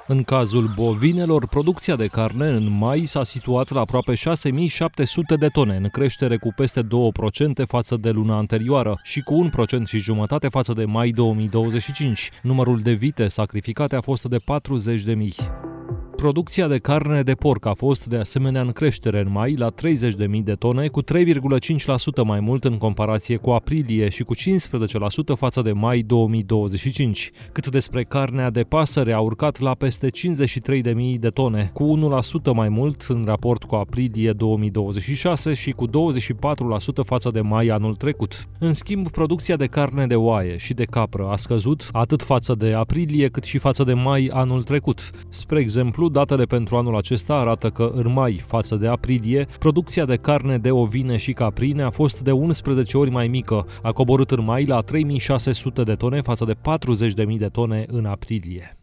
În cazul bovinelor, producția de carne în mai s-a situat la aproape 6.700 de tone, în creștere cu peste 2% față de luna anterioară și cu 1,5% față de mai 2025. Numărul de vite sacrificate a fost de 40.000. Producția de carne de porc a fost de asemenea în creștere în mai la 30.000 de tone, cu 3,5% mai mult în comparație cu aprilie și cu 15% față de mai 2025. Cât despre carnea de pasăre, a urcat la peste 53.000 de tone, cu 1% mai mult în raport cu aprilie 2026 și cu 24% față de mai anul trecut. În schimb, producția de carne de oaie și de capră a scăzut atât față de aprilie cât și față de mai anul trecut. Spre exemplu, datele pentru anul acesta arată că în mai, față de aprilie, producția de carne de ovine și caprine a fost de 11 ori mai mică, a coborât în mai la 3.600 de tone față de 40.000 de tone în aprilie.